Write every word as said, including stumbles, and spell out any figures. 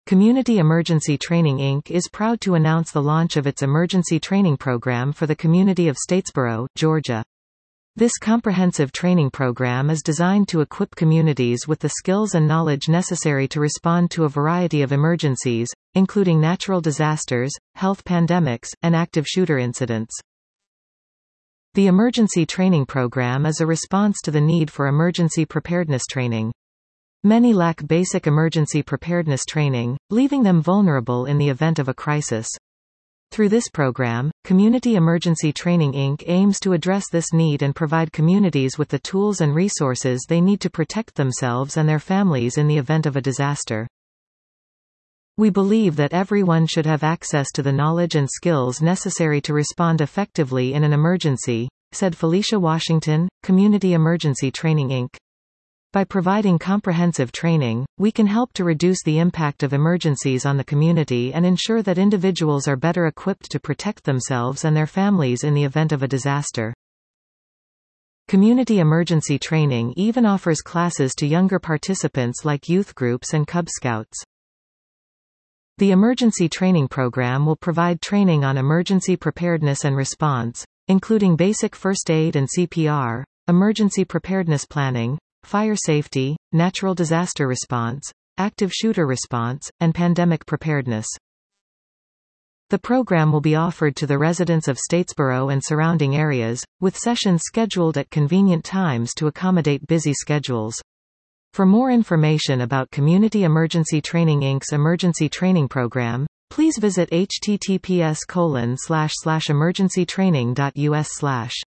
Community Emergency Training Incorporated is proud to announce the launch of its emergency training program for the community of Statesboro, Georgia. This comprehensive training program is designed to equip communities with the skills and knowledge necessary to respond to a variety of emergencies, including natural disasters, health pandemics, and active shooter incidents. The emergency training program is a response to the need for emergency preparedness training. Many lack basic emergency preparedness training, leaving them vulnerable in the event of a crisis. Through this program, Community Emergency Training Incorporated aims to address this need and provide communities with the tools and resources they need to protect themselves and their families in the event of a disaster. We believe that everyone should have access to the knowledge and skills necessary to respond effectively in an emergency, said Felicia Washington, Community Emergency Training Incorporated. By providing comprehensive training, we can help to reduce the impact of emergencies on the community and ensure that individuals are better equipped to protect themselves and their families in the event of a disaster. Community Emergency Training even offers classes to younger participants like youth groups and Cub Scouts. The emergency training program will provide training on emergency preparedness and response, including basic first aid and C P R, emergency preparedness planning, fire safety, natural disaster response, active shooter response, and pandemic preparedness. The program will be offered to the residents of Statesboro and surrounding areas, with sessions scheduled at convenient times to accommodate busy schedules. For more information about Community Emergency Training Incorporated's emergency training program, please visit h t t p s colon slash slash emergency training dot u s slash